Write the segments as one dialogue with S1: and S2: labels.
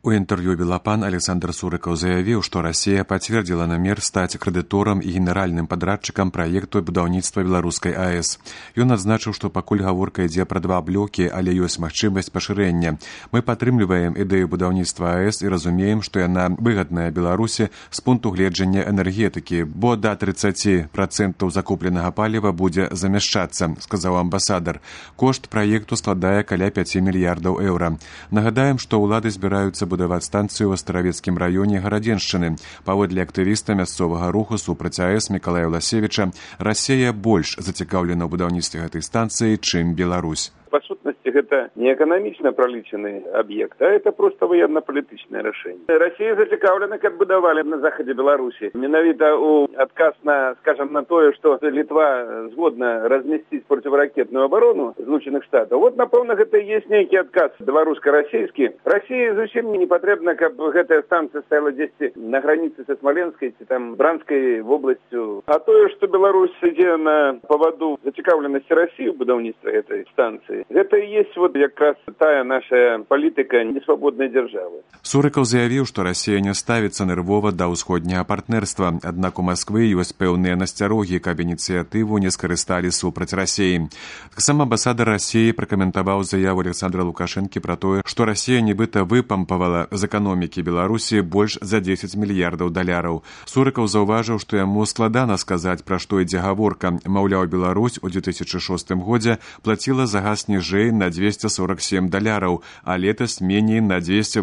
S1: У интервью «Белапан» Александр Сурыкаў заявіў, што Расія пацвердзіла намер стаць крэдыторам і генеральным падрадчыкам праекту будаўніцтва беларускай АЭС. Ён адзначыў, што пакуль гаворка ідзе пра 2 блокі, але ёсць магчымасць пашырэння. Мы падтрымліваем ідэю будаўніцтва АЭС і разумеем, што яна выгадная Беларусі з пункту гледжання энергетыкі, бо да 30% закупленага паліва будзе замяшчацца, сказаў амбасадар. Кошт праекту складае каля 5 мільярдаў еўра. Нагадаем, што ўлады збіраюцца будаваць станцыю ў Астравецкім раёне Гарадзеншчыны. Паводле актывіста мясцовага руху супраць АЭС Мікалая Власевіча, Расія больш зацікаўлена ў будаўніцтве гэтай станцыі, чым Беларусь.
S2: По сутности, это не экономично пролічены объект, а это просто военно-политичное решение. Россия зацікавлена, как будовали на заходе Беларуси. Менавіта у отказ на, скажем, на то, что Литва згодна разместить противоракетную оборону Злученых Штатов. Вот, напомню, это и есть некий отказ белорусско-российский. России зачем не потребно, как эта станция стояла здесь на границе со Смоленской, там, Бранской областью. А то, что Беларусь, идя на поводу зацікавленности России в будаўніцтве этой станции, это и есть вот якраз тая наша палітыка несвабоднай дзяржавы.
S1: Сурыкаў заявіў, што Расія не ставіцца нервова да ўсходняга партнерства, аднак у Масквы ёсць пэўныя насцярогі, каб ініцыятыву не скарысталі супраць Расіі. Таксама амбасадар Расіі пракаментаваў заяву Александра Лукашэнкі пра тое, што Расія нібыта выпампавала з эканомікі Беларусі больш за 10 мільярдаў даляраў. Сурыкаў заўважыў, што яму складана сказаць, пра што ідзе гаворка. Маўляў, Беларусь у 2006 годзе плаціла за газ ніжэй на $247, а летась меней на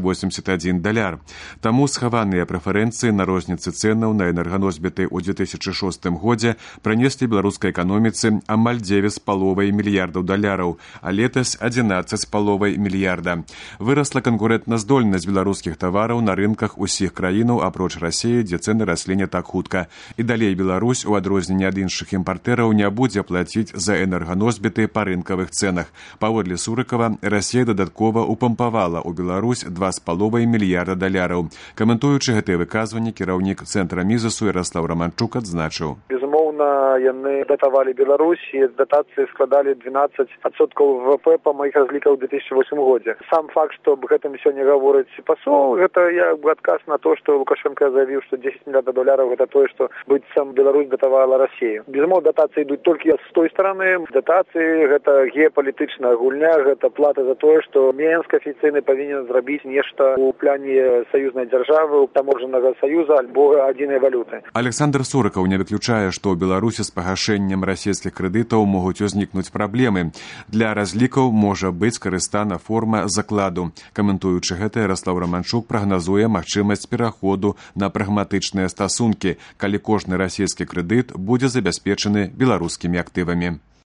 S1: $281. Таму схаваныя прэферэнцыі на розніцы цэнаў на энерганосьбіты ў 2006 годзе прынеслі беларускай эканоміцы амаль $9,5 мільярдаў, а летась $11,5 мільярда. Вырасла канкурэнтназдольнасць беларускіх тавараў на рынках усіх краінаў, апроч Расіі, дзе цэны раслі не так хутка. І далей Беларусь, у адрозненне ад іншых імпартэраў, не будзе плаціць за энерганосьбіты па рынкавых цэнах. Паводле Сурыкава, Расія дадаткова упампавала ў Беларусь $2,5 мільярда. Каментуючы гэтыя выказванні, кіраўнік цэнтра Мізасу Ярослав Романчук адзначыў.
S3: Безумоўна, яны датавалі Беларусь, і датацыі складалі 12% ВВП па маіх разліках у 2008 годзе. Сам факт, што аб гэтым сёння гаворыць пасол, гэта як бы адказ на то, што Лукашенко заявіў, што $10 мільярдаў гэта тое, што быццам Беларусь датавала Расію. Безумоўна, датацыі ідуць толькі з той стороны. Датацыі гэта геапалітычная гульня, гэта плата за тое, што Мінск афіцыйна павінен зрабіць нешта ў пляне саюзнай дзяржавы, таможаннага саюза альбо адзінай валюты.
S1: Александр Сурыкаў не выключае, што ў Беларусі з пагашэннем расійскіх крэдытаў могуць узнікнуць праблемы. Для разлікаў можа быць скарыстана форма закладу. Каментуючы гэта, Ярослав Романчук прагназуе магчымасць пераходу на прагматычныя стасункі, калі кожны расійскі крэдыт будзе забяспечаны беларускімі актывамі.